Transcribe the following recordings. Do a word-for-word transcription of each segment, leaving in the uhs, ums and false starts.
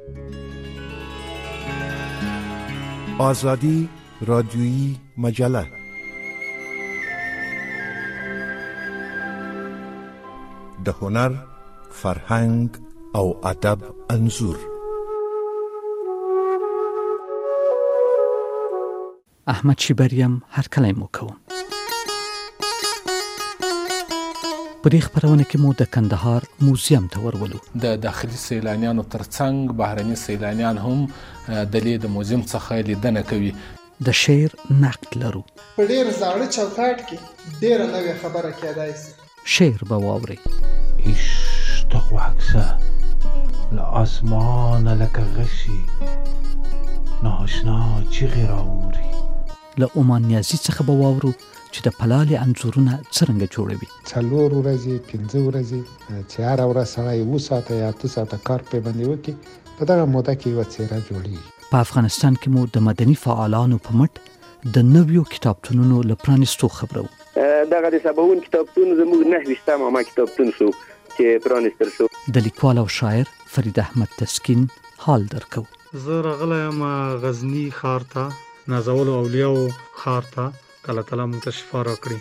آزادی رادیویی مجله د هنر، فرهنګ او ادب انځور. احمد شیبریم هر کله مو کوم. په دې خبرونه کې مو د کندهار موزیم ته ورولو. د داخلي سیلانیانو ترڅنګ بهرني سیلانیان هم د دې د موزیم څخه لیدنه کوي. د شعر نقد لرو. په ډېر زاړه چوکاټ کې ډېره نوې خبره کېدای شي. شعر به واورئ. اشتاق عکسه لآسمان لك غشي ناشنا چیغې راوري. له عمان نیازي څخه به واورو چې د پلالې انځورونه څرنګه جوړوي. څلور ورځې پنځه ورځې چې هره ورځ سړی اوه ساعته یا اته ساعته کار پرې باندې وکړي، په دغه موده کې یوه څېره جوړېږي. په افغانستان کې مو د مدني فعالانو په مټ د نویو کتابتونونو له پرانیستو خبرو. دغه د سباوون کتابتون زموږ نهه ویشتم عامه کتابتون شو چې پرانیستل شو. د لیکوال او شاعر فرید احمد تسکین حال درکو. زه راغلی یم غزني ښار ته، نازولو اولیاو ښار ته. الله تعالی موږ ته شفا راکړي.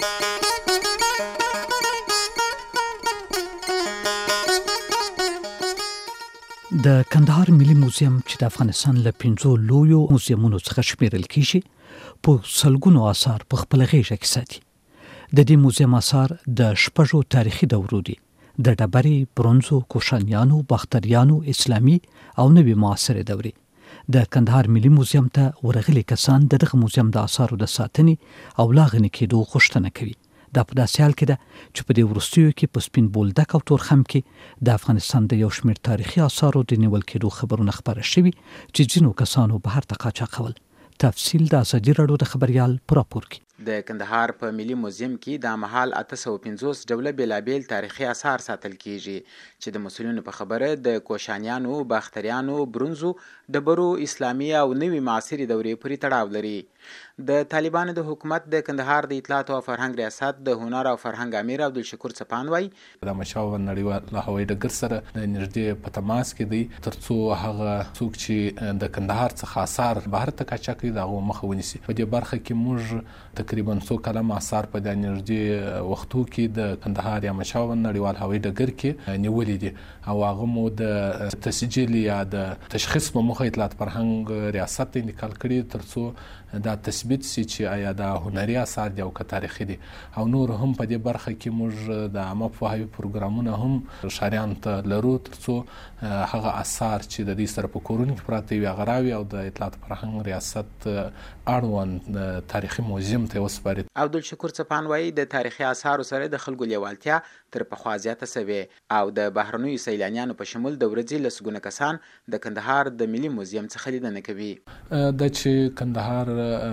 د کندهار ملي موزیم چې د افغانستان له پنځو لویو موزیمونو څخه شمیرل کیږي، په سلګونو آثار په خپل غیږه کې ساتي. د دې موزیم آثار د شپږو تاریخي دورو دي: د ډبرې، برونزو، کوشانیانو، باختریانو، اسلامي او نوې معاصرې دورې. د کندهار ملي موزیم ته ورغلي کسان د دغه موزیم د آثارو د ساتنې او لا غني کېدو غوښتنه کوي. دا په داسې حال کې ده چې په دې وروستیو کې په سپین بولدک او تورخم کې د افغانستان د یو شمېر تاریخي آثارو د نیول کېدو خبرونه خپاره شوي چې ځینو کسانو بهر ته قاچاقول. تفصیل د ازادي راډیو د خبریال په راپور کې. د کندهار په ملي موزیم کې د مهال اته سوه پنځوس ډوله بیلابیل تاریخي آثار ساتل کیږي چې د مسؤلینو په خبره د کوشانیانو، باختریانو، برونزو، ډبرو، اسلامي او نوې معاصرې دورې پورې تړاو لري. د طالبانو د حکومت د کندهار د اطلاعات او فرهنګ ریاست د هنر او فرهنګ امیر عبدالشکور څپان وایي د احمدشاه نړیوال هوایي ډګر سره د نږدې په تماس کې دی ترڅو هغه څوک چې د کندهار څخه آثار بهر ته قاچاق کوي د هغو مخه ونیسي. په دې برخه کې موږ تقریبا څو کلم آثار په د نږدې وختو کې د کندهار یا احمدشاه نړیوال هوایي ډګر کې نیولې دي او هغه مو د تسجیل یا د تشخیص په موخه اطلاعات فرهنګ ریاست ته انتقال کړي ترڅو دا تثبیت شي چې آیا دا هنري آثار دي او که تاریخي دي. او نور هم په دې برخه کې موږ د عامه پوهاوي پروګرامونه هم ښاریانو ته لرو ترڅو هغه آثار چې د دې سره په کورونو کې پراته وي هغه راوي او د اطلاعات فرهنګ ریاست اړوند تاریخي موزیم ته وسپاري. عبدالشکور څپان وایي د تاریخي آثارو سره د خلکو لیوالتیا تر پخوا زیاته سوې او د بهرنیو سیلانیانو په شمول د ورځې لسګونه کسان د کندهار د ملي موزیم څخه لیدنه کوي. د چې کندهار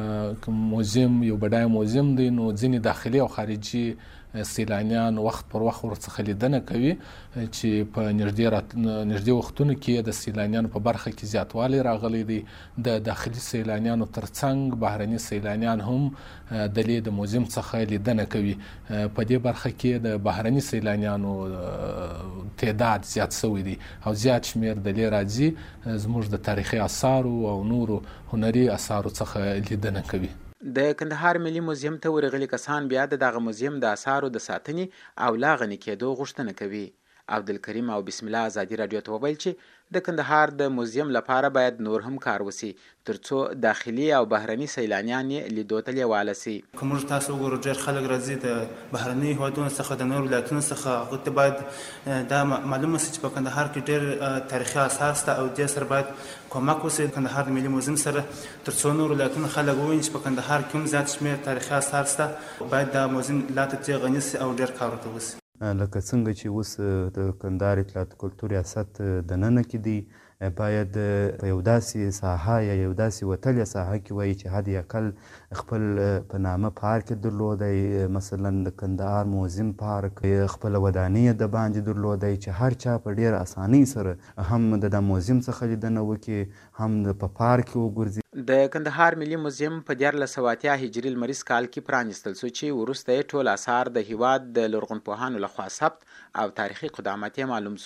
موزیم یو بډای موزیم دی نو ځینې داخلي او خارجي سیلانیان وخت پر وخت ورڅخه لیدنه کوي چې په نږدې نږدې وختونو کې د سیلانیانو په برخه کې زیاتوالی راغلی دی. د داخلي سیلانیانو ترڅنګ بهرني سیلانیان هم د دې د موزیم څخه لیدنه کوي. په دې برخه کې د بهرني سیلانیانو تعداد زیات شوی دی او زیات شمیر د دې راځي زموږ د تاریخي آثارو او نورو هنري آثارو څخه لیدنه کوي. د کندهار ملي موزیم ته ورغلي کسان بیا د دغه موزیم د آثارو د ساتنې او لا غني کېدو غوښتنه کوي. عبدالکریم او بسم الله ازادي راډیو ته وویل چې د کندهار د موزیم لپاره باید نور هم کار وسی ترڅو داخلي او بهرني سیلانیان یې لیدو ته لیواله سي. که موږ تاسو وګورو ډېر خلک راځي د بهرني هیوادونو څخه د نورو ولایتونو څخه هغوی ته باید دا معلومه سي چې په کندهار کې ډېر تاریخي آثار شته او دې سره باید کومک وسي کندهار د ملي موزیم سره ترڅو نور ولایتونه خلک وویني چې په کندهار کې هم زیات شمېر تاریخي آثار شته. باید دا موزیم لا تر غني سي او ډېر کار ورته وسي. لکه څنګه چې اوس د کندهار اطلاعات کلتور ریاست دننه کې دی باید په یو داسې ساحه یا یو داسې وتلیه ساحه کې وایي چې حد اقل خپل په نامه پارک درلودی، مثلا د کندهار موزیم پارک خپل ودانۍ د باندې درلودی چې هر چا په ډېر اسانۍ سره هم د موزیم څخه لیدنه وکړي هم په پارک کې وګرځي. د کندهار ملي موزیم په دیارلس سوه اتیا هجري لمریز کال کې پرانیستل شو چې وروسته یې ټول آثار د هیواد د لرغونپوهانو لخوا ثبت او تاریخي قدامت یې معلوم شو.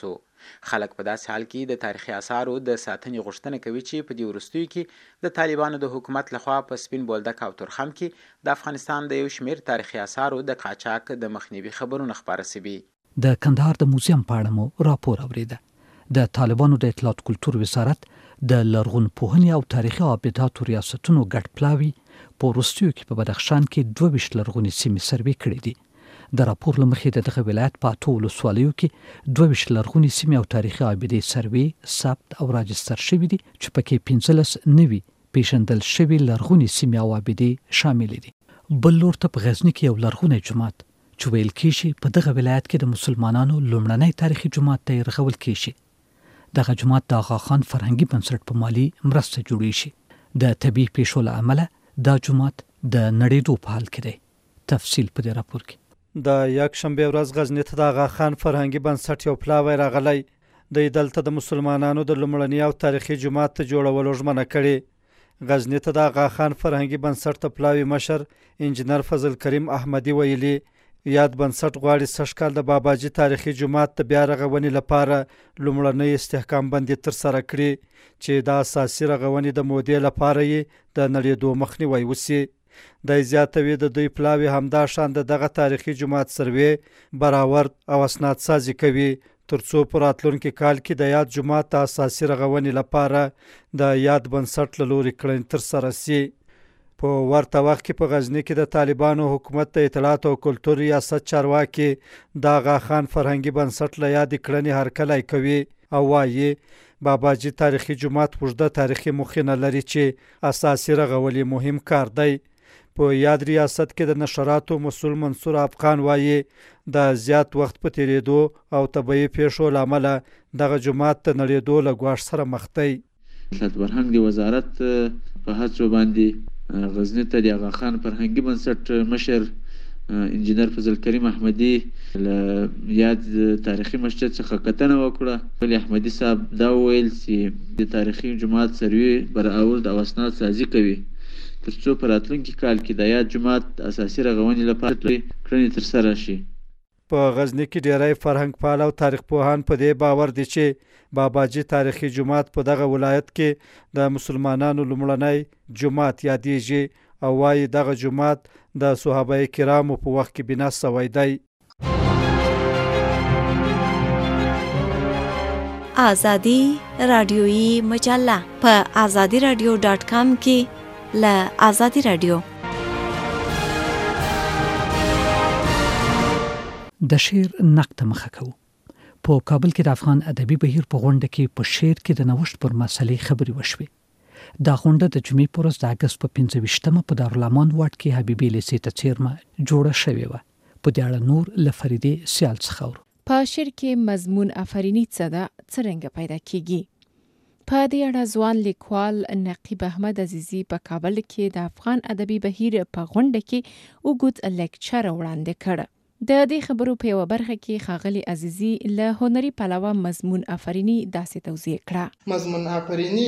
خلک په داسې حال کې د تاریخي آثارو د ساتنې غوښتنه کوي چې په دې وروستیو کې د طالبانو د حکومت لخوا په سپین بولدک او تورخم کې د افغانستان د یو شمېر تاریخي آثارو د قاچاق د مخنیوي خبرونه خپاره شوي. د کندهار د موزیم په اړه مو راپور اوریده. د طالبانو د اطلاعات کلتور وزارت د لرغونپوهنې او تاریخي ابداتو ریاستونو ګډ پلاوي په وروستیو کې په بدخشان کې دوه ویشت لرغونې سیمې سروې کړې دي. د راپور له مخې د دغه ولایت په اتو ولسوالیو کې دوه ویشت لرغونې سیمې او تاریخي ابدې سروې، ثبت او راجستر شوي دي چې پکې پنځلس نوي پیژندل شوي لرغونې سیمې او ابدې شامل دي. بل لور ته په غزني کې یو لرغونی جومات چې ویل کېږي په دغه ولایت کې د مسلمانانو لومړنی تاریخي جومات ته رغول کېږي. دغه جومات د آغا خان فرهنګي بنسټ په مالی مرسته جوړی شي. د طبیعي پیښو له امله دا جومات د نړېدو په حال کې دی. تفصیل په دې راپور کې. د یک شنبه ورځ غزنی ته د آغا خان فرهنګي بنسټ یو پلاوی راغلی. د دلته د مسلمانانو د لومړني او تاریخي جومات ته جوړولو ژمنه کړې. غزنی ته د آغا خان فرهنګي بنسټ ته پلاوی مشر انجینر فضل کریم احمدی ویلي یاد بنسټ غواړي سږ کال د باباجي تاریخي جومات ته بیا رغونې لپاره لومړنی استحکام بندي ترسره کړي چې د اساسي رغونې د مودې لپاره یې د نړېدو مخنیوی وشي. د زیاتوي د دوی پلاوی همدا شان دغه تاریخي جومات سروې براورد او اسناد سازي کوي ترڅو په راتلونکي کال کې د یاد جومات د اساسي رغونې لپاره د یاد بنسټ له لوري کړنې ترسره شي. په ورته وخت کې په غزنی کې د طالبانو حکومت د اطلاعات او کلتور ریاست چارواکي د آغا خان فرهنګي بنسټ له یادې کړنې هرکلی کوي او وایي باباجي تاریخي جومات اوږده تاریخي مخینه لري چې اساسي رغول یې مهم کار دی. په یاد ریاست کې د نشراتو مسؤل منصور افغان وایي د زیات وخت په تیریدو او طبیعي پیښو له امله دغه جومات ته نړېدو له ګواښ سره مخ دی. اطلاعات فرهنګ د وزارت په هڅو باندې غزنی ته د آغا خان فرهنګي بنسټ مشر انجینر فضل کریم احمدی له یاد تاریخي مسجد څخه کتنه وکړه. ولی احمدی صاحب دا ویل چې د تاریخي جومات سروې براورد او اسناد سازي کوي ترڅو په راتلونکي کال کې د یاد جومات اساسي رغونې لپاره کړنې ترسره شي. په غزنی کې ډیری فرهنګ پال او تاریخ پوهان په دې باور دي چې باباجي تاریخي جومات په دغه ولایت کې د مسلمانانو لومړنی جومات یادېږي او وایي دغه جومات د صحابه کرامو په وخت کې بنا شوی دی. آزادی رادیویی مجله په آزادی رادیو ډاټ کام کې له آزادی رادیو. د شعر نقد مخه کوو. په کابل کې د افغان ادبي بهیر په غونډه کې په شعر کې د نوښت پر مسلې خبرې وشوې. دا غونډه د جمعې په ورځ د اګست په پنځه ویشتمه په دارالامان واټ کې حبیبي لیسې ته څیرمه جوړه شوې وه. په دې اړه نور له فریدې سیال څخه اورو. په شعر کې مضمون افرینی څه ده، څرنګه پیدا کیږي؟ په دې اړه ځوان لیکوال نقیب احمد عزیزی په کابل کې د افغان ادبي بهیر په غونډه کې اوږد لیکچر وړاندې کړ. د دې خبرو په یوه برخه کې ښاغلي عزیزی له هنري پلوه مضمون افرینی داسې توضیح کړه. مضمون افرینی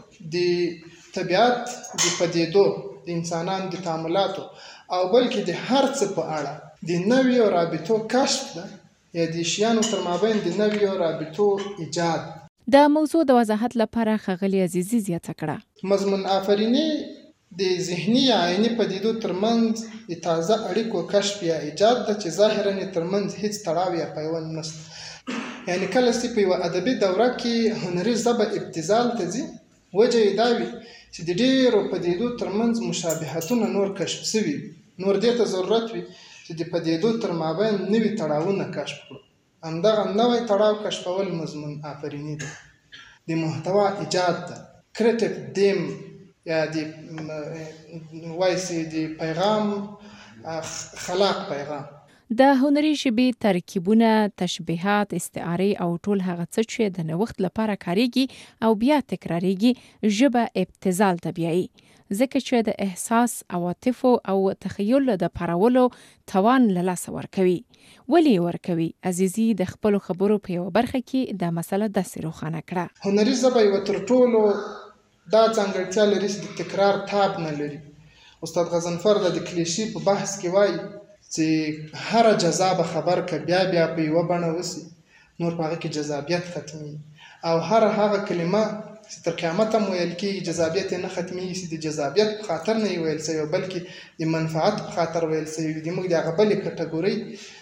د طبیعت د پدیدو، د انسانانو د تعاملاتو او بلکې د هر څه په اړه د نویو رابطو کشف ده یا د شیانو تر مابین د نویو رابطو ایجاد. د موضوع د وضاحت لپاره ښاغلي عزیزی زیاته کړه. مضمون آفرینی د ذهني یا عیني پدیدو ترمنځ د تازه اړیکو کشف یا ایجاد ده چې ظاهرا یې ترمنځ هیڅ تړاو یا پیوند نشته. یعنی کله چې په یوه ادبي دوره کې هنري ژبه ابتذال ته ځي، وجه یې دا وي چې د ډېرو پدیدو ترمنځ مشابهتونه نور کشف شوي، نور دې ته ضرورت وي چې د پدیدو تر مابین نوي تړاوونه کشف کړو. همدغه نوی تړاو کشفول مضمون آفرینی ده. د محتوا ایجاد ده، کریټیو دیم یا د وایسي د پیغام خلاق پیغام. د هنري ژبې ترکیبونه، تشبیهات، استعارې او ټول هغه څه چې د نوښت لپاره کاریږي او بیا تکراریږي ژبه ابتذال ته بیایي، ځکه چې د احساس، عواطفو او تخیل د پارولو توان له لاسه ورکوي. ولې ورکوي؟ عزیزی د خپلو خبرو په یوه برخه کې دا مسله داسې روښانه کړه. هنري ژبه یوه تر ټولو دا ځانګړتیا لري چې د تکرار تاب نه لري. استاد غضنفر د کلیشې په بحث کې وایي چې هر جذابه خبر که بیا بیا په یوه بڼه وسي نور په هغه کې جذابیت ختمي او هر هغه کلمه چې تر قیامت هم ویل کېږي جذابیت یې نه ختمېږي چې د جذابیت په خاطر نه یې ویل سوی بلکې د منفعت په خاطر ویل سوی وي د موږ د هغه بلې کټګورۍ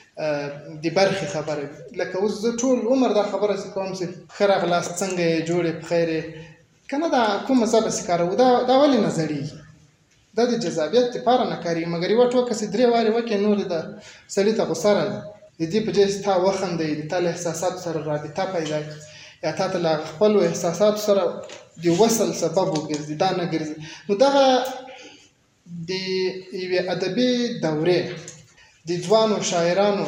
د برخې خبره وي لکه اوس زه ټول عمر دا خبره چې کوم چې ښه راغلاست څنګه یې جوړې په خیر یې که نه دا کومه ژبه چې کاروو دا دا ولې نه زړېږي دا د جذابیت دپاره نه کارېږي مګر یوه ټوکه چې درې وارې وکړې نور د سړي ته غوسه راځي د دې په ځای چې تا وخندوي د تا له احساساتو سره رابطه پیدا کړي یا تا ته له خپلو احساساتو سره د وصل سبب وګرځي دا نه ګرځي نو دغه د یوې ادبي دورې د ځوانو شاعرانو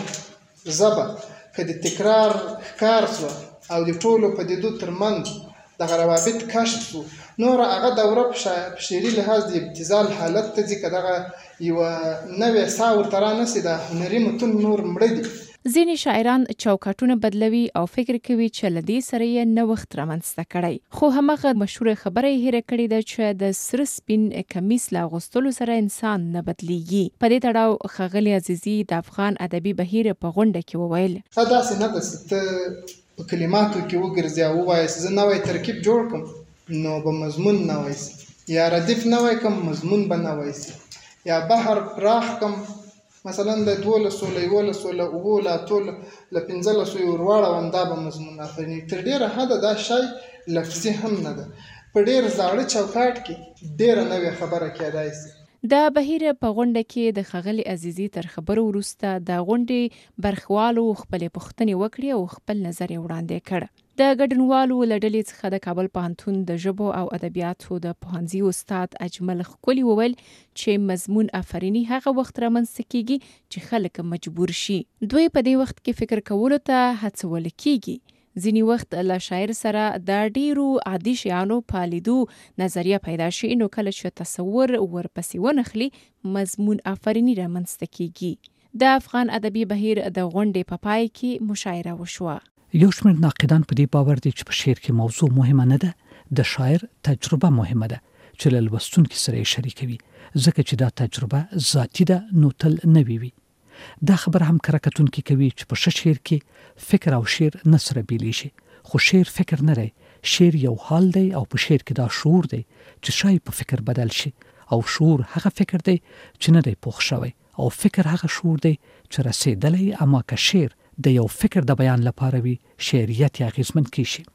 ژبه که د تکرار ښکار سوه او د ټولو پدیدو ترمنځ دغه روابط کشف سو نور هغه دوره په شعري لحاظ د ابتذال حالت ته ځي که دغه یوه نوې ساه ورته رانسي د هنري متون نور مړه دي ځینې شاعران چوکاټونه بدلوي او فکر کوي چې له دې سره یې نوښت رامنځته کړی خو هماغه مشهوره خبره یې هیره کړې ده چې د سره سپین کمیس له اغوستلو سره انسان نه بدلیږي په دې تړاو ښاغلي عزیزي د افغان ادبي بهیر په غونډه کې وویل ښه داسې نه ده چې ته په کلماتو کې وګرځې او ووایې چې زه نوی ترکیب جوړ کړم نو به مضمون نوی سي یا ردیف نوی کړم مضمون به نوی سي یا بحر پراخ کړم مثلا د دولسو له یولسو له اوو له اتو له پنځلسو یې ور واړوم دا به مضمون افریني تر ډېره حده دا شی لفظي هم نه ده په ډېر زاړه چوکاټ کې ډېره نوې خبره کېدای سي د بهیر په غونډه کې د ښاغلي عزیزي تر خبرو وروسته د غونډې برخوالو خپلې پوښتنې وکړې او خپل نظر یې وړاندې کړ د ګډونوالو له ډلې څخه د کابل پوهنتون د ژبو او ادبیاتو د پوهنځي استاد اجمل ښکلي وویل چې مضمون افریني هغه وخت رامنځته کیږي چې خلک مجبور شي دوی په دې وخت کې فکر کولو ته هڅول کیږي ځینی وخت له شاعر سره د ډیرو عادي شیانو په لیدو نظریه پیدا شي نو کله چې تصور ورپسې ونخلي مضمون افریني رامنځته کیږي د افغان ادبي بهیر د غونډې په پای کې مشاعره وشوه یو شمېر ناقدان په دې باور دي چې په شعر کې موضوع مهمه نه ده د شاعر تجربه مهمه ده چې له لوستونکي سره یې شریکوي ځکه چې دا تجربه ذاتي ده نو تل نوې وي دا خبر هم کره کتونکي کوي چې په ښه شعر کې فکر او شعر نه سره بیلیږي خو شعر فکر نه دی شعر یو حال دی او په شعر کې دا شعور دی چې شای په فکر بدل شي او شعور هغه فکر دی چې نه دی پوخ شوی او فکر هغه شعور دی چې رسیدلی اما که شعر د یو فکر د بیان لپاره وي شعریت یې اغیزمن کیږي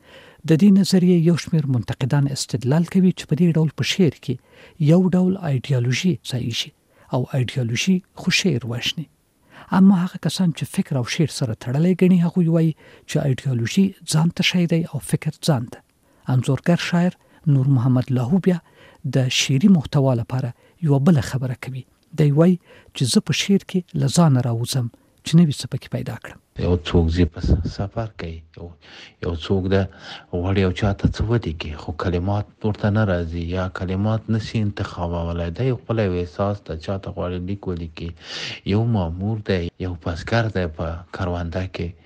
د دې نظریې یو شمېر منتقدان استدلال کوي چې په دې ډول په شعر کې یو ډول ایډیالوژي ځای شي او ایډیالوژي خو شعر وشني اما هغه کسان چې فکر او شعر سره تړلې ګڼي هغوی وایي چې ایډیالوژي ځان ته شی دی او فکر ځان ته انځورګر شاعر نور محمد لاهو بیا د شعري محتوا لپاره یو بل خبره کوي دی وایي چې زه په شعر کې له ځانه راوځم چې نوي څه پکې پیدا کړم یو څوک ځي په سفر کوي یو یو څوک د غواړي یو چاته څه ولیکي خو کلمات ورته نه راځي یا کلمات نشي انتخابولی دی خپل یو احساس د چاته غواړي لیک ولیکي یو مامور دی یو بزګر دی په کرونده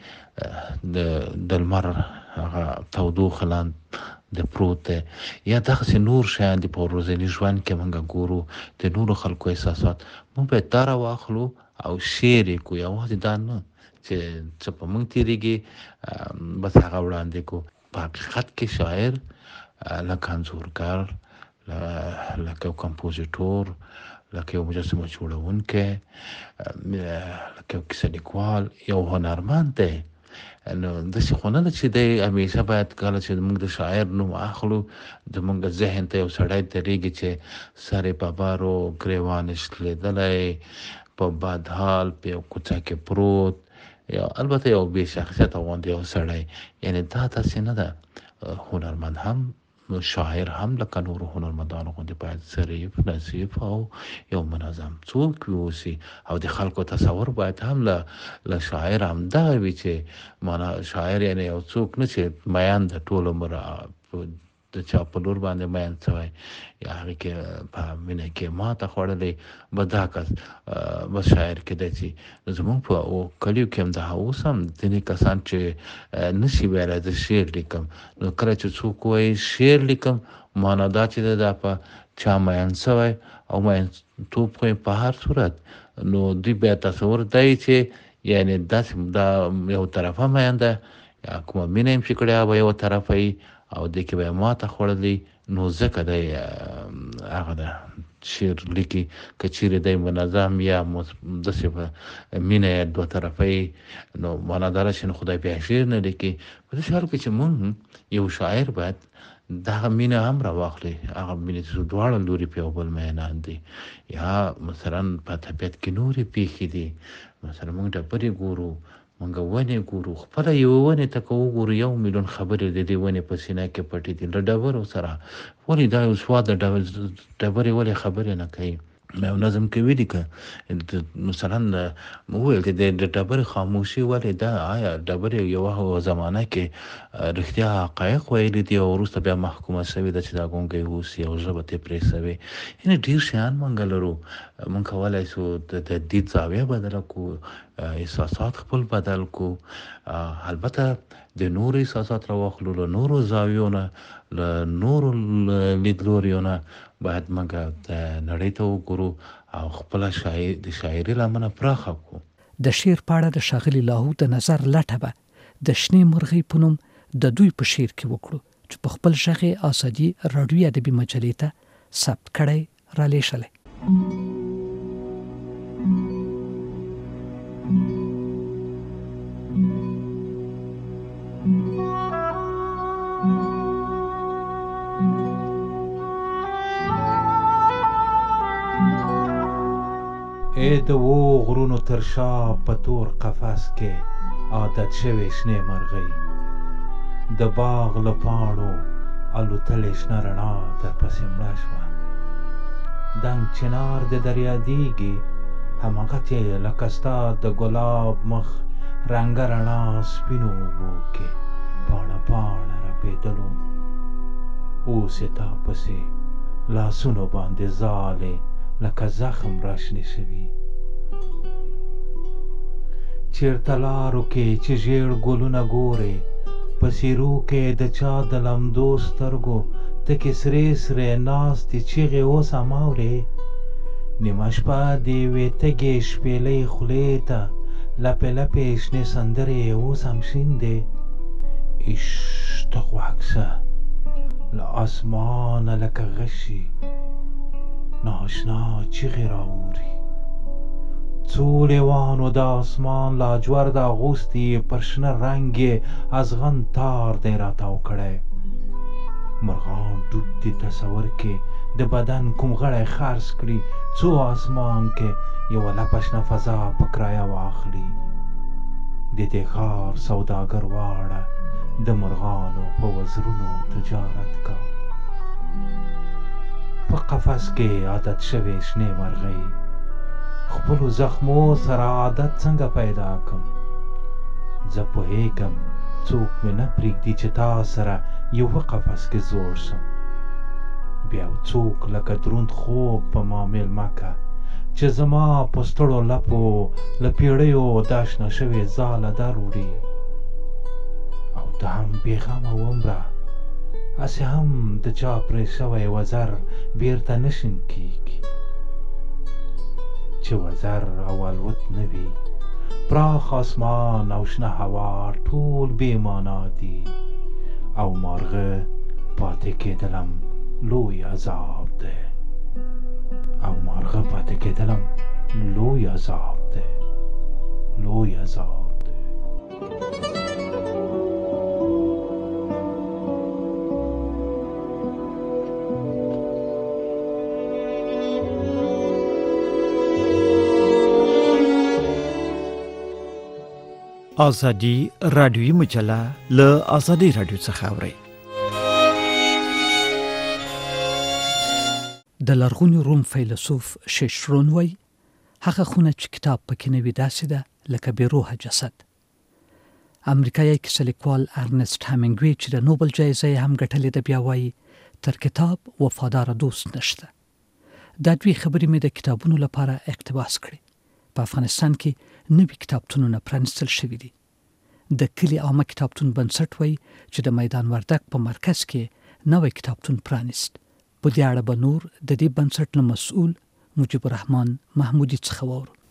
کې د د لمر هغه تودوخه لاندې د پروت دی یا دغسې نور شیان دي په ورځني ژوند کې موږ ګورو د نورو خلکو احساسات موږ باید دا راواخلو او شعر یې کو یوازې دا نه چې څه په موږ تېرېږي بس هغه وړاندې کو په حقیقت کې شاعر لکه انځورګر لکه یو کمپوزیټور لکه یو مجسمه جوړونکی لکه یو کیسه لیکوال یو هنرمند دی نو داسې خو نه ده چې دی همیشه باید کله چې موږ د شاعر نوم اخلو زموږ ذهن ته یو سړی درېږي چې سر یې په بارو ګریوان یې شلېدلی په بد حال په یو کوڅه کې پروت یا البته یو بې شخصیته غوندې یو سړی یعنی دا داسې نه ده هنرمند هم شاعر هم لکه نورو هنرمندانو غوندې باید ظریف نظیف او یو منظم څوک واوسي او د خلکو تصور باید هم له شاعر همدغه وي چې معنا شاعر یعنی یو څوک نه چې میان د ټول عمر د چا په لور باندې میان شوی یا هغې کې په مینه کې ماته خوړلی به دا کس بس شاعر کېدی شي نو زموږ په کلیو کې هم دغه اوس هم ځینې کسان چې نشي ویلی زه شعر لیکم نو کله چې څوک وایي شعر لیکم معنا دا چې دا په چا میان شوی او میانتوب خو په هر صورت نو دوی بیا تصور دی چې یعنی داسې دا یو طرفه مینده یا کومه مینه هم چې کړې به یو طرفه وي او دې کې به یې ماته خوړلی، نو ځکه دی هغه ده شعر لیکي که چیرې دی منظم یا داسې په مینه دوه طرفه نو معنا داره چې نو خدای بیا شعر نه لیکي. په داسې حال کې چې مونږ یو شاعر باید دغه مینه هم راواخلي، هغه مینه چې دواړه لوري په یو بل میینان دي، یا مثلا په طبیعت کې نورې پیښې دي، مثلا مونږ ډبرې ګورو، مونږ ونې ګورو، خپله یوه ونې ته که وګورو یو میلیون خبرې د دې ونې په سینه کې پټې دي له ډبرو سره. ولې دا یو سواد د ډبرې ولې خبرې نه کوي؟ یو نظم کې ویلي که مثلا وویل چې د ډبرې خاموشي ولې ده، آیا ډبرې یوه زمانه کې رښتیا حقایق ویلي دي او وروسته بیا محکومه شوې ده چې دا ګونګی اوسي او ژبه ترې پرې شوې؟ یعنې ډېر شیان مونږ لرو. مونږ کولی شو د دید زاویه بدله کړو، احساسات خپل بدل کړو، البته د نورو احساسات راواخلو له نورو زاویو نه، له نورو لیدلوریو نه باید موږ د نړۍ ته وګورو او خپله شاعر د شاعري لمنه پراخه کړو. د شعر په اړه د ښاغلي لاهو د نظر لټه به د شنې مرغۍ په نوم د دوی په شعر کې وکړو چې په خپل غږ یې آزادي راډیوي ادبي مجلې ته ثبت کړی رالیږلی. ای د و غرونو تر شا په تور قفس کې عادت شوې شنې مرغۍ، د باغ له پاڼو الوتلې شنه رڼا در پسې مړه شوه. دنګ چنار د دریا دیږي هماغه چې لکه ستا د ګلاب مخ رنګه رڼا سپینو اوبو کې پاڼه پاڼه رپېدلو. اوس یې تا پسې لاسونو باندې ځالې لکه زخم راشنې شوي. چېرته لارو کې چې ژیړ ګلونه ګورې، په څېرو کې د چا د لمدو سترګو تکې سرې سرې ناستې چیغې اوس هم اورې. نیمه شپه د یوې تږې شپېلۍ خولې ته لپې لپې شنې سندرې اوس هم شین دی. ایش ته غوږ شه، له اسمانه لکه غشي ناشنا چیغې راوري. څو لیوانو د اسمان لاجورد اغوستي، پر شنه رنګ یې ازغن تار دی راتاو کړی. مرغان ډوب دي تصور کې د بدن کوم غړی خرڅ کړي، څو اسمان کې یوه لپه شنه فضا په کرایه واخلي. د دې ښار سوداګر واړه د مرغانو په وزرونو تجارت کا. په قفس کې عادت شوې شنې مرغۍ، خپلو زخمو سره عادت څنګه پیدا کم؟ زه پوهېږم څوک مې نه پرېږدي چې تا سره یوه قفس کې زوړ شم. بیا څوک لکه دروند خوب په ما مېلمه که چې زما په ستړو لپو له پیړیو دا شنه شوې ځاله در وړي. او ته هم بېغمه ومره، هسې هم د چا پرې شوی وزر بیرته نشین کېږي. چې وزر او الوت نه وي، پراخ اسمان او شنه هوا ټول بې معنا دي، او مارغه پاتې کېدلم لوی عذاب دی. او مارغه پاتې کېدلم لوی عذاب دی، لوی عذاب دی. آزادی رادیوي مجله له آزادي رادیو څخه اوري. د لرغوني روم فیلسوف شیشرون وای هغه خونه چې کتاب پکې نه وي داسې ده لکه بې روحه جسد. امریکایي کیسه لیکوال ارنست همینګوی چې د نوبل جایزه یې هم ګټلې ده بیا وایي تر کتاب وفادار دوست نشته. دا دوی خبرې مې د کتابونو لپاره اقتباس کړې. په افغانستان کې نوي کتابتونونه پرانیستل شوي دي. د کلي عامه کتابتون بنسټ وایي چې د میدان وردګ په مرکز کې نوی کتابتون پرانیست. په دې اړه به نور د دې بنسټ له مسؤل مجيب الرحمن محمودي څخه واورو.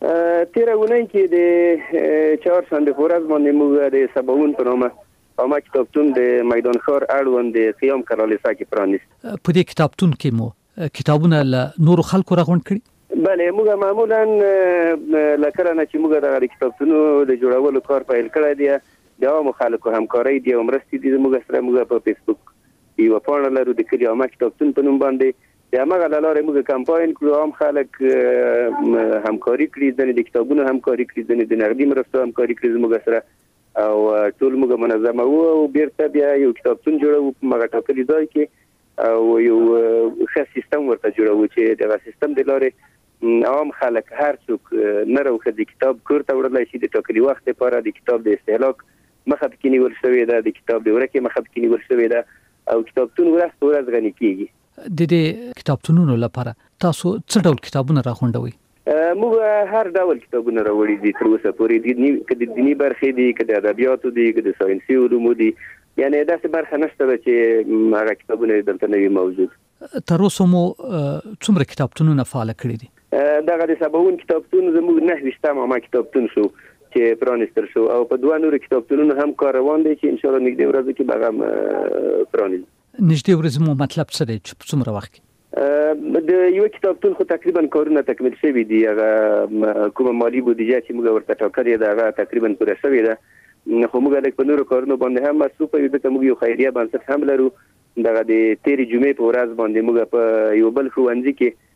تیره اونۍ کې د چهارشنبه په ورځ باندې موږ د سباوون په نامه عامه کتابتون د میدان ښار اړوند د قیام کلالیسا کې پرانیست. په دې کتابتون کې مو کتابونه له نورو خلکو راغونډ کړي؟ بله، موږ معمولا له کله نه چې موږ دغه کتابتونو د جوړولو کار پیل کړی دی د عامو خلکو همکارۍ دي او مرستې دي زموږ سره. موږ په فیسبوک یوه پاڼه لرو د کلي عامه کتابتون په نوم باندې. د همغه له لارې موږ کمپاین کړو، عام خلک همکاري کړي، ځینې د کتابونو همکاري کړي، ځینې د نغدي مرستو همکاري کړي زموږ سره، او ټول موږ منظموو او بیرته بیا یو کتابتون جوړوو په هغه ټاکلي ځای کې، او یو ښه سیستم ورته جوړوو چې دغه سیستم د لارې عام خلک هر څوک نر او ښځې کتاب کور ته وړلی شي د ټاکلي وخت لپاره. د کتاب د استهلاک مخه پکې نیول شوې ده، د کتاب د ورکې مخه پکې نیول شوې ده، او کتابتون ورځ په ورځ غني کېږي. د دې کتابتونونو لپاره تاسو څه ډول کتابونه راغونډوئ؟ موږ هر ډول کتابونه راوړي دي تر اوسه پورې، که د دیني برخې دي، که د ادبیاتو دي، که د ساینسي علومو دي، یعنې داسې برخه نشته ده چې هغه کتابونه دلته نه وي موجود. تر اوسه مو څومره کتابتونونه فعال کړي دي؟ دغه د سباوون کتابتون زموږ نهه ویشتم عامه کتابتون شو چې پرانیستل شو، او په دوه نورو کتابتونونو هم کار روان دی چې انشاءالله نږدې ورځو کې به هغه پرانیزي. نږدې ورځې مو مطلب څه دی چې په څومره وخت کې؟ د یو کتابتون خو تقریبا کارونه تکمیل شوي دي. هغه کومه مالی بودیجه چې موږ ورته ټاکلې ده هغه تقریبا پوره شوې ده، خو موږ لږ په نورو کارونو باندې هم مصروفه یو، ځکه موږ یو خیریه بنسټ هم لرو. دغه د تېرې جمعې په ورځ باندې موږ په یو بل ښوونځي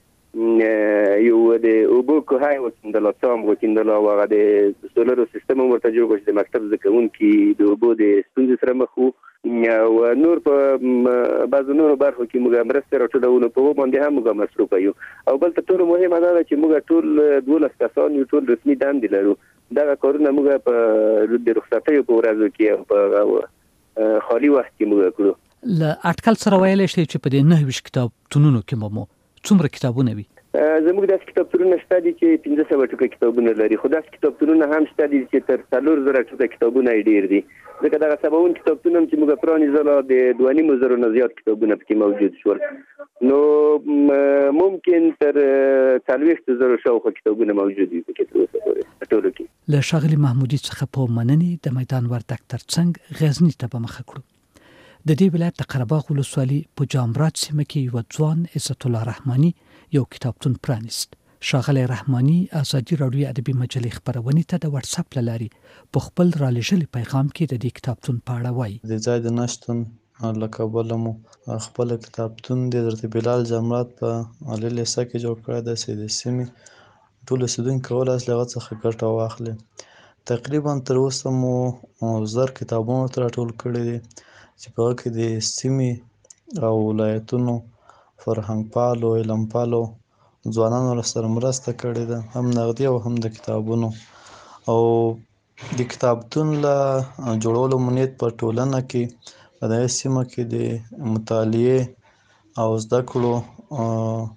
کې یو د اوبو کوهی وکیندل، څام وکیندل، او هغه د سولرو سیستم هم ورته جوړ کړ چې د مکتب زده کوونکي د اوبو د ستونزې سره مخ وو، او نور په بعضو نورو برخو کې موږ مرستې راټولولو په هغو باندې هم موږ مصروفه یو. او بل تر ټولو مهمه دا ده چې موږ ټول دولس کسان یو، ټول رسمي دندې لرو. دغه کارونه موږ په د رخصتیو په ورځو کې او په خالي وخت کې موږ کړو. له اټکل سره ویلی شئ چې په دې نهه ویشت کتابتونونو کې مو څومره کتابونه وي؟ زموږ داسې کتابتونونه شته دي چې پنځه سوه ټوکه کتابونه لري، خو داسې کتابتونونه هم شته دي چې تر څلور زره ټوکه کتابونه یې ډېر دي. ځکه دغه سباوون کتابتون هم چې موږ پرانیزله د دوه نیمو زرو نه زیات کتابونه پکې موجود شول، نو ممکن تر څلوېښتو زرو شاوخوا کتابونه موجود وي پکې تر اوسه پورې په ټولو کې. له ښاغلي محمودي څخه په مننې د میدان وردګ تر څنګ غزني ته به مخه کړو. د دې ولایت د قرهباغ ولسوالي په جامرات سیمه کې یو ځوان عزت الله رحماني یو کتابتون پرانیست. ښاغلی رحماني ازادي راډیو ادبي مجلې خپرونې ته د واتس اپ له لارې په خپل رالېږلي پیغام کې د دې کتابتون په اړه وایي. د ځای د نشتون له کبله مو خپل کتابتون د درته بلال جامرات په علي لیسه کې جوړ کړی دی چې د سیمې ټول اوسېدونکي کولی شي له هغه څخه ګټه واخلي. تقریبا تر اوسه مو زر کتابونه ورته راټول کړي دي چې په هغه کې د سیمې او ولایتونو فرهنګ پالو، علم پالو ځوانانو سره مرسته کړې ده، هم نغدي او هم د کتابونو. او د کتابتون له جوړولو مو نیت په ټولنه کې په دغه سیمه کې د مطالعې او زده کړو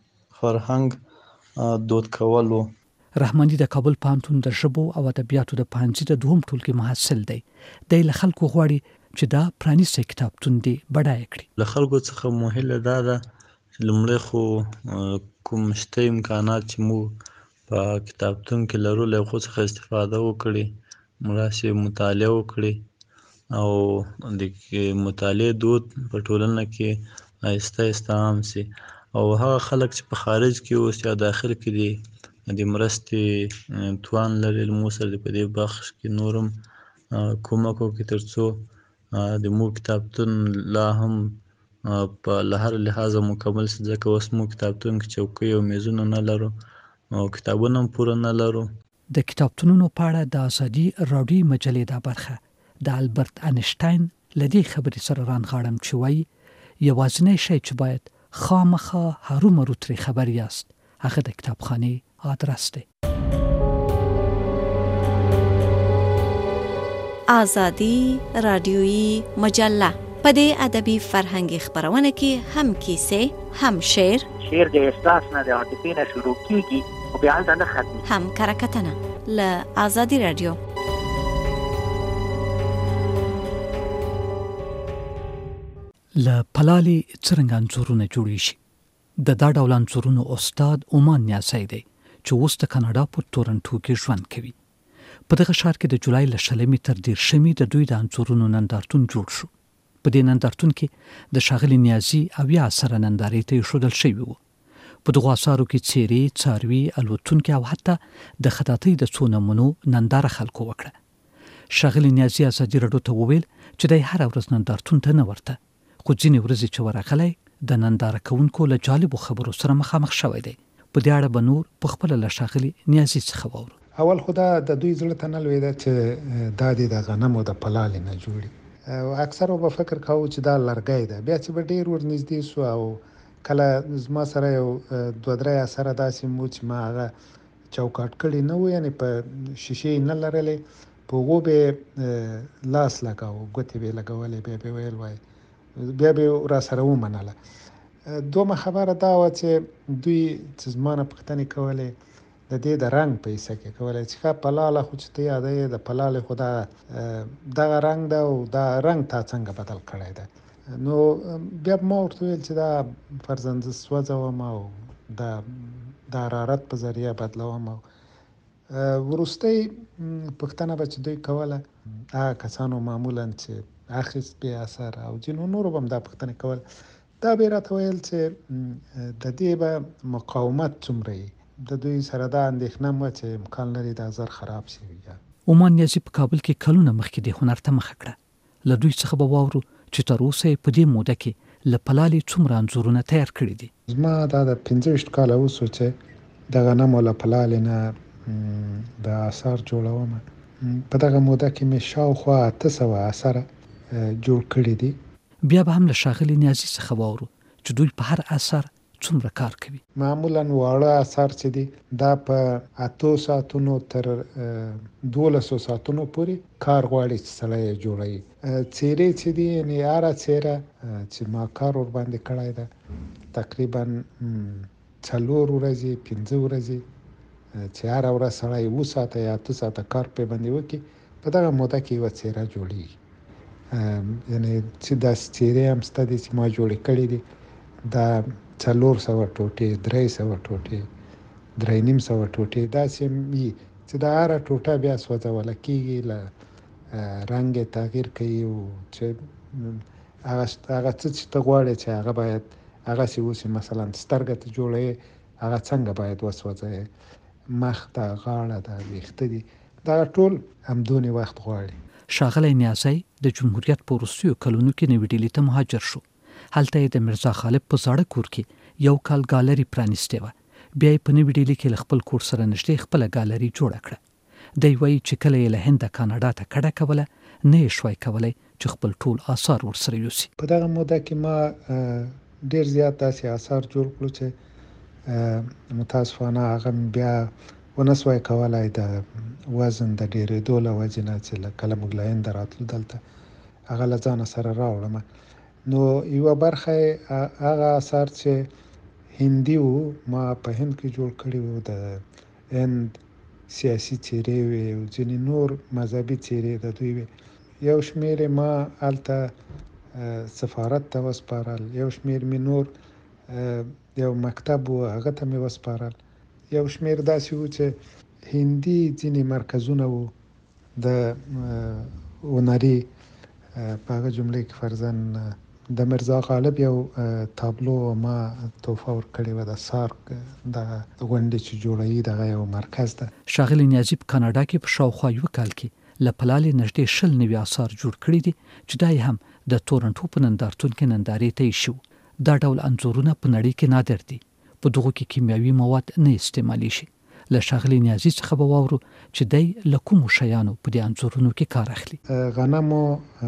فرهنګ دود کول و. رحماني د کابل پوهنتون د ژبو او ادبیاتو د پوهنځي د دوهم ټولګي محصل دی. دی له خلکو غواړي چې دا پرانیستی کتابتون دی بډایه کړي. له خلکو څخه مو هیله دا ده چې لومړی خو کوم شته امکانات چې موږ په کتابتون کې لرو له هغو څخه استفاده وکړي، مراسي مطالعه وکړي او د مطالعې دود په ټولنه کې آهسته آهسته عام سي. او هغه خلک چې په خارج کې اوس یا داخل کې دي د مرستې توان لري له موږ سره په دې بخش کې نور هم کومک وکړي تر څو د موږ کتابتون لا هم په له هر لحاظه مکمل شي. ځکه اوس موږ کتابتون کې چوکۍ او میزونه نه لرو او کتابونه هم پوره نه لرو. د کتابتونونو په اړه د ازادي راډیو مجلې دا برخه د البرت انشټاین له دې خبرې سره رانغاړم چې وایي یوازینی شی چې باید خامخا هرومرو ترې خبر یاست هغه د کتابخانې آدرس دی. ازادي راډیویی مجله په دې ادبي فرهنګي خبرونه کې هم کیسې، هم شعر، شعر د احساس نه د عاطفې نه شروع کیږي او بیا هلته نه ختمي، هم کرکټنه له ازادي راډیو. له پلالې څرنګه انځورونه جوړې شي. د دا ډول انځورونو استاد عمان نیاسي دی چې اوس د کاناډا په تورنټو کې ژوند کوي. په دغه ښار کې د جولای له شلمې تر دیرشمې د دوی د انځورونو نندارتون جوړ شو. په دې نندارتون کې د ښاغلي نیازي اویا اثره نندارې ته ایښودل شوي وو. په دغو اثارو کې څېرې، څاروي، الوتونکي او حتی د خطاطۍ د څو نمونو ننداره خلکو وکړه. ښاغلي نیازي ازادي راډیو ته وویل چې دی هره ورځ نندارتون ته نه ورته، خو ځینې ورځې چې ورغلی د ننداره کوونکو له جالبو خبرو سره مخامخ شوی دی. په دې اړه به نور په خپله له ښاغلي نیازي څخه واورو. اول خو دا د دوی زړه ته نه لوېده چې دا دې د غنمو د پلالې نه جوړي. اکثر به فکر کاوه چې دا لرګی ده، بیا چې به ډېر ورنږدې سو او کله زما سره یو دوه درې اثره داسې مو چې ما هغه چوکاټ کړي نه وو، یعنې په شیشې نه لرلې، په هغو به لاس لګاوه، ګوتې به یې لګولې، بیا به ویل وای، بیا به یې را سره ومنله. دومه خبره دا وه چې دوی چې زما نه پوښتنې کولې د دې د رنګ په حصه کې کولای چې ښه پلاله خو چې ته یادوې د پلالې خو دا دغه رنګ ده او دا رنګ تا څنګه بدل کړی ده. نو بیا ما ورته ویل چې دا فرضاً زه سوځوم او دا د حرارت په ذریعه بدلوم. او وروستۍ پوښتنه به چې دوی کوله هغه کسانو معمولاً چې اخیست بې اثر او ځینو نورو به هم دا پوښتنې کول، دا به یې راته ویل چې د دې به مقاومت څومره وي. د دوی سره دا اندېښنه وه چې امکان لري دا زر خراب شي. عمان نیازي په کابل کې کلونه مخکې د هنر ته مخه کړه. له دوی څخه به واورو چې تر اوسه یې په دې موده کې له پلالې څومره انځورونه تیار کړي دي. زما دا د پنځه ویشت کاله اوس چې د غنمو له پلالې نه د اثار جوړوم. په دغه موده کې مې شاوخوا اته سوه اثره جوړ کړي دي. بیا به هم له ښاغلي نیازي څخه واورو چې دوی په هر اثر څومره کار کوي. معمولاً واړه اثار چې دي دا په اتو ساعتونو تر دولسو ساعتونو پورې کار غواړي چې سړی یې جوړوي. څېرې چې دي یعنې هره څېره چې ما کار ورباندې کړی ده تقریباً څلور ورځې پنځه ورځې چې هره ورځ سړی اوه ساعته یا اته ساعته کار پرې باندې وکړي، په دغه موده کې یوه څېره جوړېږي. یعنې چې داسې څېرې هم شته دي چې ما جوړې کړي دي، دا څلور سوه ټوټې، درې سوه ټوټې، درې نیم سوه ټوټې داسې وي چې دا هره ټوټه بیا سوځوله کېږي، له رنګ یې تغییر کوي او چې هغه هغه څه چې ته غواړې چې هغه باید هغسې اوسي. مثلا سترګه ته جوړوې هغه څنګه باید وسوځوې، مخ ده، غاړه ده، ویښته دي، دا ټول همدونې وخت غواړي. ښاغلی نیازی د جمهوریت په وروستیو کلونو کې نوي ډیلي ته مهاجر شو. هلته یې د میرزا غالب په زاړه کور کې یو کال ګالري پرانیستې وه. بیا یې په نوي ډیلي کې له خپل کور سره نږدې خپله ګالري جوړه کړه. دی وایي چې کله یې له هنده کاناډا ته کډه کوله نه یې شوای کولی چې خپل ټول آثار ورسره یوسي. په دغه موده کې ما ډېر زیات داسې آثار جوړ کړو چې متاسفانه هغه بیا ونه سوای کولی د وزن د ډېرېدو له وجې نه چې کله موږ له هنده راتلو دلته هغه له ځانه سره راوړم. نو یوه برخه هغه آثار چې هندي وو ما په هند کې جوړ کړي وو، د هند سیاسي څېرې وې او ځینې نور مذهبي څېرې د دوی وې. یو شمېر یې ما هلته سفارت ته وسپارل، یو شمېر مې نور یو مکتب و هغه ته مې وسپارل، یو شمېر داسې وو چې هندي ځینې مرکزونه وو د هنري، په هغه جملې کې فرضاً د میرزا غالب یو تابلو ما تحفه ورکړې وه، د سارک دغه غونډې چې جوړوي دغه یو مرکز ده. ښاغلي نیازي په کاناډا کې په شاوخوا یوه کال کې له پلالې نږدې شل نوي آثار جوړ کړي دي چې دا یې هم د تورنټو په نندارتون کې نندارې ته ایښي وو. دا ډول انځورونه په نړۍ کې نادر دي. په دغو کې کیمیاوي مواد نه استعمالیږي. له ښاغلي نیازي څخه به واورو چې دی له کومو شیانو په دې انځورونو کې کار اخلي. غنمو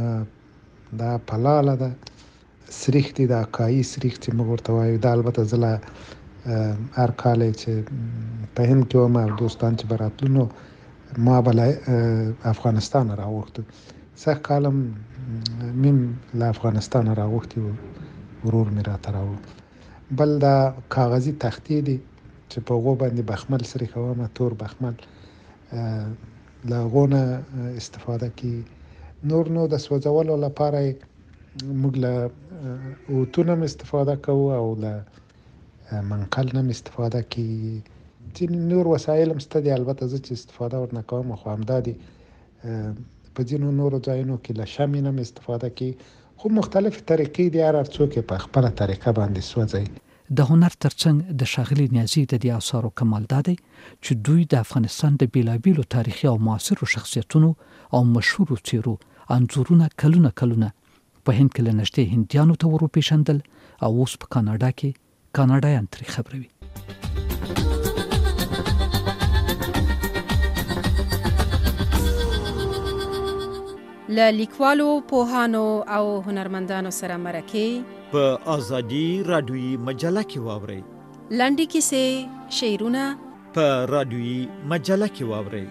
دا پلاله ده، سریښ دي، د اکایي سریښ چې موږ ورته وایو، دا البته زه له هر کال چې په هند کې وم او دوستان چې به راتلو نو ما به له افغانستانه راوغوښتو. سږ کال هم میم له افغانستانه راوغوښتي وو، ورور مې راته راوړ. بل دا کاغذي تختې دي چې په هغو باندې بخمل سریښومه، تور بخمل، له هغو نه استفاده کېږي. نور نو د سوځولو لپاره موږ له اوتو نه هم استفاده کوو او له منقل نه هم استفاده کېږي. ځینې نور وسایل هم شته دي، البته زه چې استفاده ورنه کوم خو همدا دي. په ځینو نورو ځایونو کې له شمع نه هم استفاده کوي، خو مختلفې طریقې دي، هر څوک یې په خپله طریقه باندې سوځوي. د هنر ترڅنګ د ښاغلي نیازي د دې اثارو کمال دا دی چې دوی د افغانستان د بیلابیلو تاریخي او معاصرو شخصیتونو او مشهورو څیرو انځورونه کلونه کلونه په هند کې له نږدې هندیانو ته ور وپېژندل او اوس په کاناډا کې کاناډایان ترې خبروي. له لیکوالو، پوهانو او هنرمندانو سره مرکې په آزادي رادیویي مجله کې واورئ. لنډې کیسې، شعرونه په رادیویي مجله کې واورئ.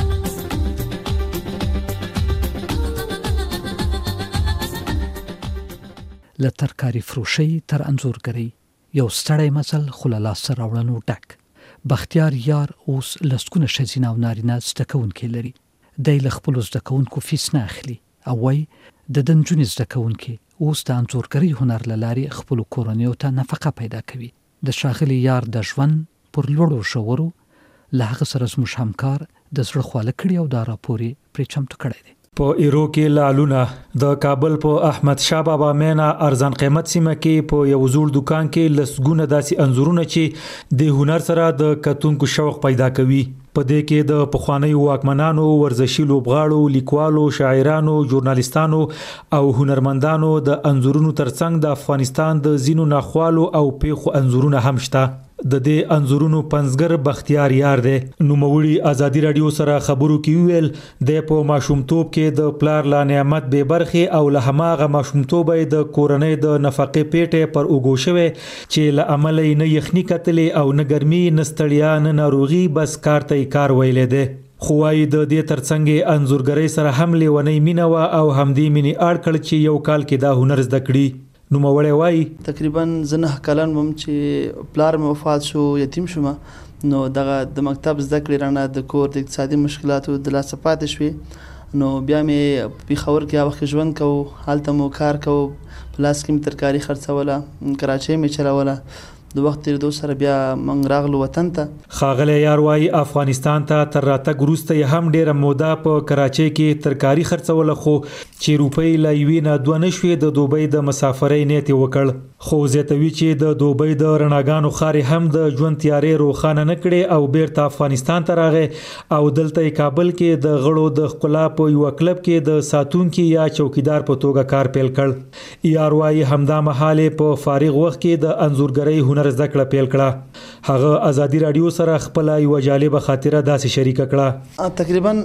له ترکاري فروشۍ تر انځورګرۍ یو ستړی مزل خو له لاسته راوړنو ډک. بختیار یار اوس لسګونه ښځینه او نارینه زده کوونکي لري. دی له خپلو زده کوونکو فیس نه اخلي او وایي د ده نجونې زده کوونکي اوس د انځورګرۍ هنر له لارې خپلو کورنیو ته نفقه پیدا کوي. د ښاغلي یار د ژوند پر لوړو ژورو له هغه سره زموږ همکار د زړه خواله کړي او دا راپور یې پرې چمتو کړی دی. په ایرو کې لالونه د کابل په احمد شاه بابا مینا ارزان قیمت سیمه کې په یو زوړ دکان کې لسګونه داسې انځورونه چې د هنر سره د کتونکو شوق پیدا کوي. په دې کې د پخوانیو واکمنانو، ورزشي لوبغاړو، لیکوالو، شاعرانو، ژورنالیستانو او هنرمندانو د انځورونو ترڅنګ د افغانستان د ځینو ناخوالو او پیښو انځورونه هم شته. د دې انځورونو پنځګر بختیار یار دی. نوموړي ازادي رادیو سره خبرو کې ویل د په ماشومتوب کې د پلار لا نعمت به برخه او له هماغه ماشومتوب د کورنۍ د نفقې پیټه پر اوګو شوه چې له عمل نه یخني کتلې او نه ګرمي نه ستړیا نه ناروغي بس کار ته کار ویلې ده. خو وايي د دې ترڅنګ انځورګرۍ سره هم لیونی مینه وا او همدې مینې اړ کړ چې یو کال کې دا هنر زده کړي. نو مړی وای تقریبا زنه کلن وم چې پلار مې وفات شو، یتیم شوم. نو دغه د مکتب زده کړې رانه د کور د اقتصادي مشکلاتو د لاسه پاتې شوې. نو بیا مې په پیښور کې هغه ژوند کو، هلته مو کار کو، پلاس کې مې ترکاري خرڅوله، کراچۍ مې چلوله. د وخت تیریدو سره بیا موږ راغلو وطن ته. ښاغلی یار وایي افغانستان ته تر راتګ وروسته یې هم ډېره موده په کراچۍ کې ترکاري خرڅوله، خو چې روپۍ له یوې نه دوه نه شوې د دوبۍ د مسافرۍ نیت یې وکړ. خو زیاتوي چې د دوبۍ د رڼاګانو ښار هم د ژوند تیارې روښانه نه کړې او بیرته افغانستان ته راغی او دلته یې کابل کې د غړو د ښکلا په یوه کلب کې د ساتونکي یا چوکیدار په توګه کار پیل کړ. یار وایي همدا مهال یې په فارغ وخت کې د انځورګرۍ هنر زده کړه پیل کړه. هغه ازادي رادیو سره خپل یو جالبه خاطره داسې شریکه کړه. تقریبا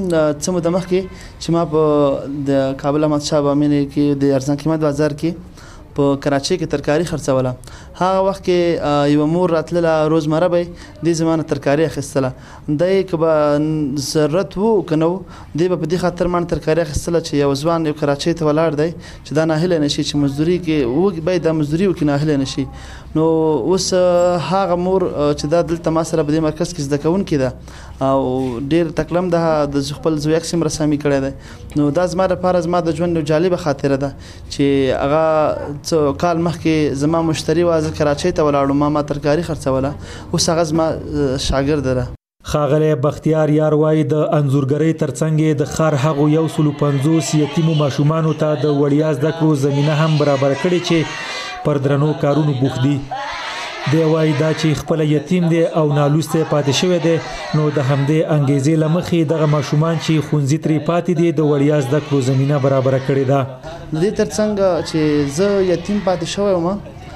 څه موده مخکې چې ما په د کابل احمد شاه بابا مینا کې د ارزان قیمت بازار کې په کراچۍ کې ترکاري خرڅوله. هغه وخت کې یو مور راتله روزمره به د زمانه ترکاري اخیستله. دای کبه ضرورت وو کنو دی په دې خاطر مان ترکاري اخیستله چې یو ځوان یو کراچۍ ته ولاړ دی چې دا ناهله نشي چې مزدوري کې وو به د مزدوري وکي ناهله نشي. نو اوس هغه مور چې دا دلته ما سره په دې مرکز کې زده کوونکې ده او ډیر تکلم ده د خپل زوی اکسم رسامي کړی دی. نو دا زما لپاره زما د ژوند یو جالبه خاطره ده چې هغه څو کال مخکې زما مشتری و زه کراچۍ ته ولاړم، ما ما ترکاري خرڅوله، اوس هغه زما شاګرد ده. ښاغلی بختیار یار وایي د انځورګرۍ ترڅنګ د ښار هغو یو سلو پنځوس یتیمو ماشومانو ته د وړیا زده کړو زمینه هم برابره کړې چې پر درنو کارونو بوخت دي. دی وایي دا چې خپل یتیم دی او نالوستی پاتې شوی دی نو د همدې انګیزې له مخې دغه ماشومان چې ښوونځي ترې پاتې دي د وړیا زده کړو زمینه برابره کړې ده. د دې ترڅنګ چې زه یتیم پاتې شوی وم،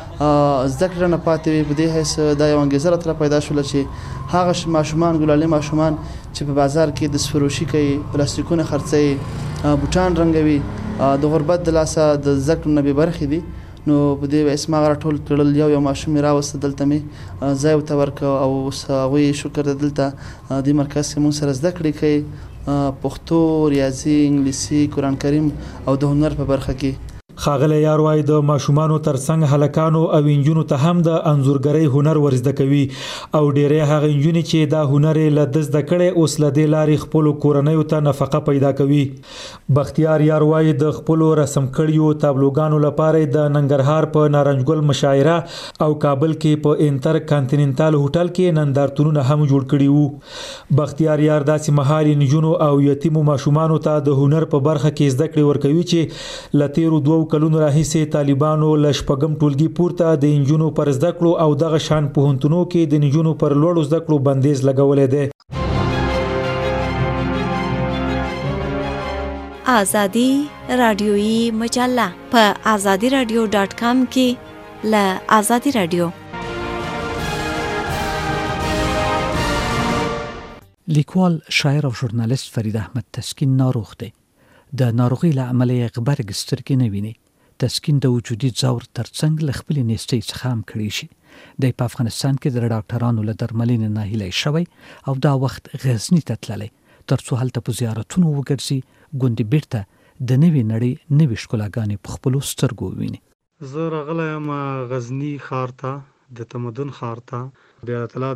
زده کړه نه پاتې وي، په دې حیث دا یو انګیزه راته پیدا شوله چې هغه ماشومان ګلالي ماشومان چې په بازار کې دستفروشي کوي، پلاستیکونه خرڅوي، بوټان رنګوي، د غربت د لاسه د زده کړو نه بې برخې دي. نو په دې ویس ما راټول کړل، یو یو ماشوم مې راوسته، دلته مې ځای ورته ورکړ او اوس هغوی شکر د دلته دې مرکز کې مونږ سره زده کړې کوي، پښتو، ریاضي، انګلیسي، قرآن کریم او د هنر په برخه کې. خاغلی یار وای د ماشومانو ترڅنګ هلکانو او انجونو ته هم د انځورګرۍ هنر ورزده کوي او ډېری هغه انجونې چې دا هنر له د زده کړې اوس له دې لارې خپلو کورنیو ته نفقه پیدا کوي. بختیار یار وای د خپلو رسم کړیو تابلوګانو لپاره د ننګرهار په نارنجګل مشاعره او کابل کې په انټر کانټیننټال هوټل کې نندارتونونه هم جوړ کړي وو. بختیار یار داسې مهال نجونو او یتیمو ماشومانو ته د هنر په برخه کې زده کړې ورکوي چې له تیرو دوو کلونو راهیسې طالبانو له شپږم ټولګي پورته د انجونو پر زده کړو او دغه شان پوهنتونو کې د نجونو پر لوړو زده کړو بندیز لګولی دی. آزادي رادیویی مجله په آزادي رادیو ډاټ کام کې له آزادي رادیو. لیکوال، شاعر او ژورنالیست فرید احمد تسکین ناروغ دی. د ناروغۍ له امله یې غبرګ سترګې نه ویني. تسکین د وجودي ځور ترڅنګ له خپلې نیستۍ څخه هم کړی شي. دی په افغانستان کې د ډاکټرانو له درملنې ناهیلی شوی او دا وخت غزني ته تللی تر څو هلته په زیارتونو وګرځي، ګوندې بیرته د نوې نړۍ نوې ښکلاګانې په خپلو سترګو وویني. زه راغلی یم غزني ښار ته، د تمدن ښار ته، د الله تعالی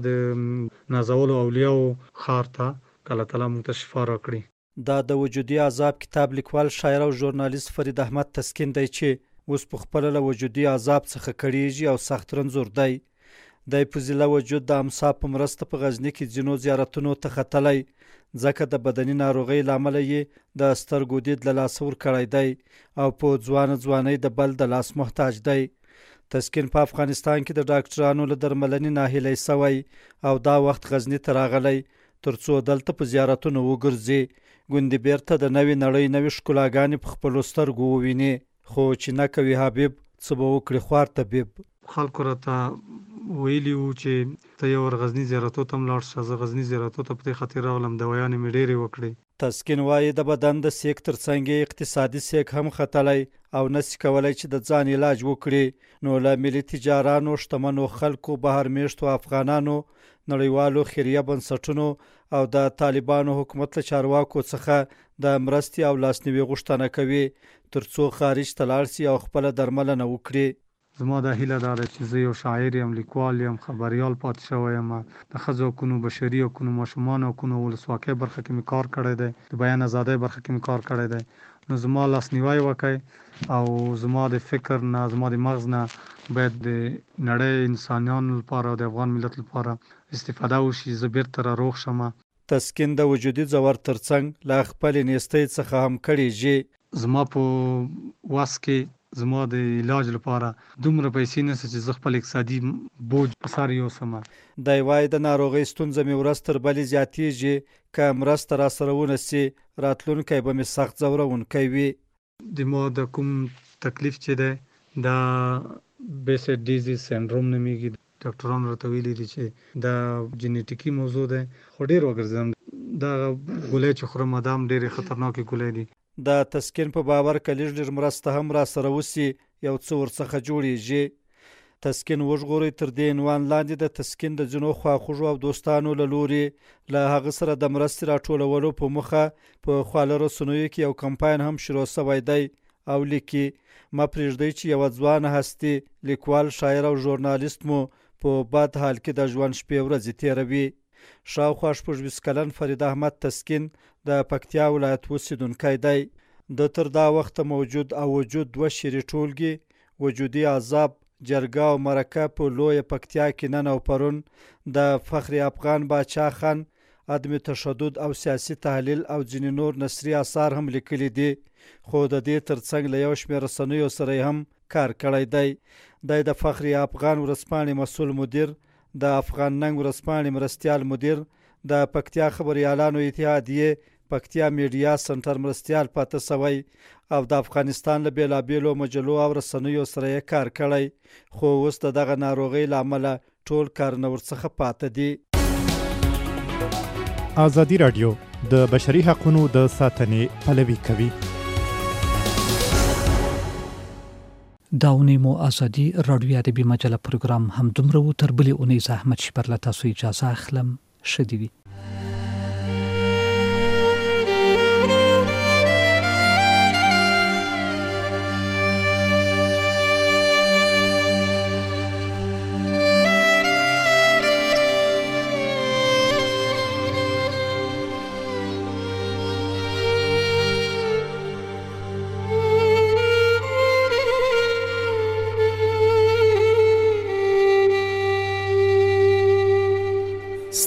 د نازولو اولیاو ښار ته، که الله تعالی موږ ته شفا راکړي. دا د وجودي عذاب کتاب لیکوال، شاعر او ژورنالیست فرید احمد تسکین دی چې اوس په خپله له وجودي عذاب څخه کړیږي او سخت رنځور دی. دی په ضلع وجود د امسا په مرسته په غزني کې ځینو زیارتونو ته ختلی، ځکه د بدني ناروغۍ له امله یې د سترګو دید له لاسه ورکړی دی او په ځوانه ځوانۍ د بل د لاس محتاج دی. تسکین په افغانستان کې د ډاکټرانو له درملنې ناهیلی سوی او دا وخت غزني ته راغلی تر څو دلته په زیارتونو وګرځي، ګوندې بیرته د نوې نړۍ نوې ښکلاګانې په خپلو سترګو وویني. خو چې نه کوي حبیب، څه به وکړي خوار طبیب. خلکو راته ویلي وو چې ته یو ور غزني زیارتو ته هم لاړ شه. زه غزني زیارتو ته په دې خاطر راغلم دوايانې مې ډېرې وکړې. تسکین وایي د بدن د سیک ترڅنګ یې اقتصادي سیک هم ختلی او نسي کولی چې د ځان علاج وکړي. نو له ملي تجارانو، شتمنو خلکو، بهر میشتو افغانانو، نړیوالو خیریه بنسټونو او د طالبانو حکومت له چارواکو څخه د مرستې او لاسنیوي غوښتنه کوي تر څو خارج ته لاړ شي او خپله درملنه وکړي. زما دا هیله دا ده چې زه یو شاعر یم، لیکوال یم، خبریال پاتې شوی یم. د ښځو حقونو، بشري حقونو، ماشومانو حقونو، ولسواکۍ برخه کې مې کار کړی دی، د بیان ازادۍ برخه کې مې کار کړی دی. نو زما لاسنیوی وکړئ او زما د فکر نه، زما د مغز نه باید د نړۍ انسانانو لپاره او د افغان ملت لپاره استفاده وشي، زه بیرته را روغ شم. تسکین د وجودي ځور ترڅنګ له خپلې نیستۍ څخه هم کړیږي. زما په واس کې زما د علاج لپاره دومره پیسې نشته چې زه خپل اقتصادي بوج په سر یوسم. دی وایي د ناروغۍ ستونزه مې ورځ تر بلې زیاتیږي، که مرسته را سره ونه سي راتلونکی به مې سخت ځورونکی وي. د ما د کوم تکلیف چې دی دا بیسیډ ډیزیز سینډروم نومیږي. ډاکټرانو راته ویلي دي چې دا جینیټیکي موضوع دی، خو ډېر وګرځېدم. دا ګولۍ چې خورم دا هم ډېرې خطرناکې ګولۍ دي. د تسکین په باور که لږ لږ مرسته هم را سره وسي یو څه ورڅخه جوړیږي. تسکین وژغورئ تر دې عنوان لاندې د تسکین د ځینو خواخوږو او دوستانو له لورې له هغه سره د مرستې راټولولو په موخه په خواله رسنیو کې یو کمپاین هم شروع شوی دی او لیکي ما پرېږدئ چې یوه ځوانه هستي، لیکوال، شاعر او ژورنالیست مو په بد حال کې د ژوند شپې ورځې تېروي. شاوخوا شپږ ویشت کلن فرید احمد تسکین د پکتیا ولایت اوسېدونکی دی. د تر دا وخته موجود او وجود دوه شعري ټولګې، وجودي عذاب، جرګه او مرکه په لویه پکتیا کې نن او پرون د فخر افغان باچا خان، عدم تشدد او سیاسي تحلیل او ځینې نور نثري اثار هم لیکلي دي. خو د دې ترڅنګ له یو شمېر رسنیو سره هم کار کړی دی. دی د فخر افغان ورځپاڼې مسؤل مدیر، د افغان ننګ ورځپاڼې مرستیال مدیر، د پکتیا خبریالانو اتحادیې پکتیا میډیا سنټر مرستیال پاتې سوی او د افغانستان له بېلابېلو مجلو او رسنیو سره یې کار کړی. خو اوس د دغه ناروغۍ له امله ټول کارونه ورڅخه پاته دي. ازادي راډیو د بشري حقونو د ساتنې پلوي کوي. دا اونۍ مو ازادي راډیو ادبي مجله پروګرام هم دومره و. تر بلې اونۍ زه احمد شپر له تاسو اجازه اخلم. ښه دې وي.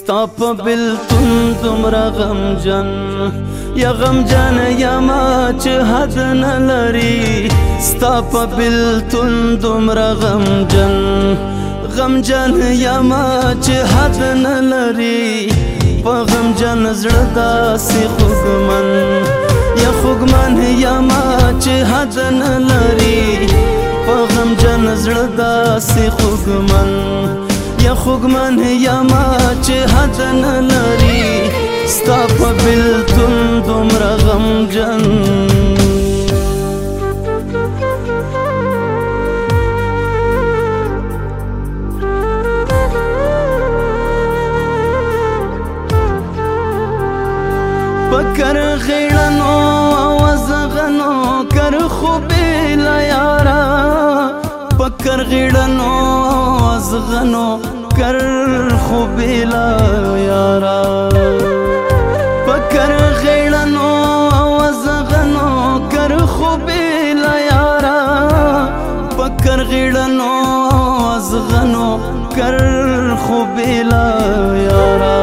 ستا په بلتون دومره غمجن یا غمجن یما چې حد نه لري ستا په بلتون دومره غمجن غمجن یما چې حد نه لري په غمجن زړه داسې خوږمن یا خوږمن یما چې حد نه لري په غمجن زړه داسې خوږمن یا خوږمن یما چې حد نه لري ستا په بلتون دومره غمجن پکر غیړنو وزغنو کر خوبې لا یارا پکر غیړنو وزغنو کر خوبې لا یارا پکر غیړنو وزغنو کر خوبې لا یارا پکر غیړنو وزغنو کر خوبې لا یارا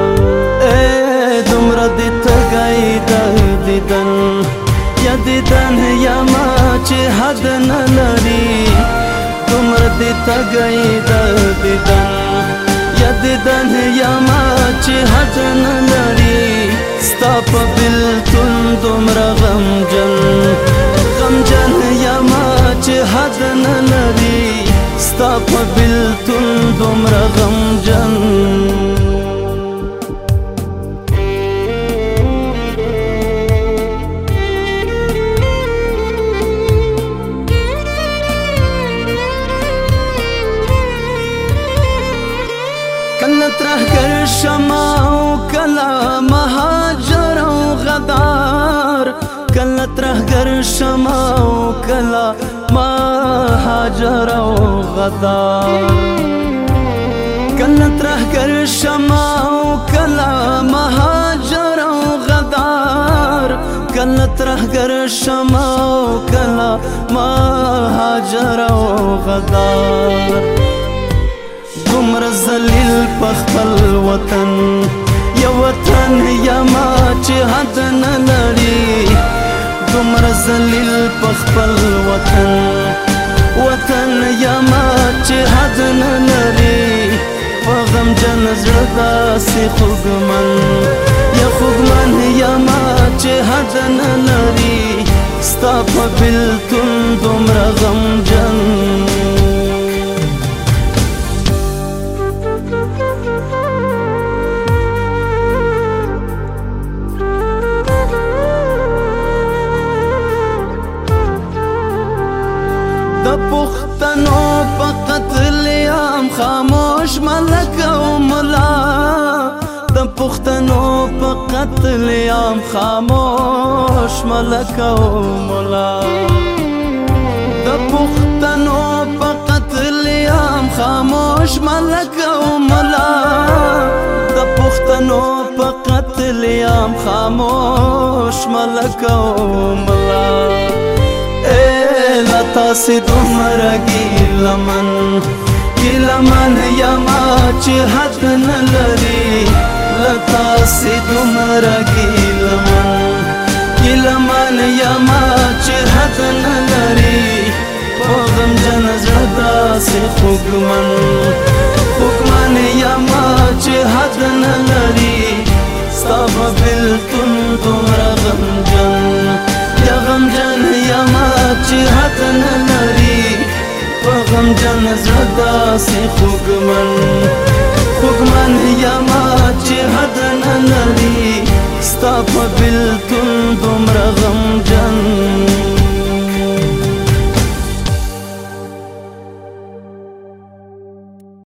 دومره دې تګی د دیدن یا دیدن یما چې حد نه لري دومره دې تګی د دیدن یا دیدن یما چې حد نه لري ستا په بلتون دومره غمجن غمجن یما چې حد نه لري ستا په بلتون دومره غمجن ترهګر شمع او کله مهاجر او غدار کله ترهګر شمع او کله مهاجر او غدار کله ترهګر شمع او کله مهاجر او غدار کله ترهګر شمع او کله مهاجر او غدار دومره ذلیل په خپل وطن یا وطن یما چې حد نه لري دومره ذلیل په خپل وطن وطن یما چې حد نه لري په غمجن زړه داسې خوږمن یا خوږمن یما چې حد نه لري ستا په بلتون دومره غمجن پختنو په قتل عام خاموش ملک او ملا د پختنو په قتل عام خاموش ملک او ملا د پختنو په قتل عام خاموش ملک او ملا د پختنو په قتل عام خاموش ملک او ملا لتا سی دومره ګیلمن ګیلمن یما چې حد نه لري لتا سی دومره ګیلمن ګیلمن یما چې حد نه لري په غمجن زړه داسې خوږمن خوږمن یما چې حد نه لري ستا په بلتون دومره غمجن یا غمجن یما چې حد نه لري په غمجن زړه داسې خوږمن خوږمن یما چې حد نه لري ستا په بلتون دومره غمجن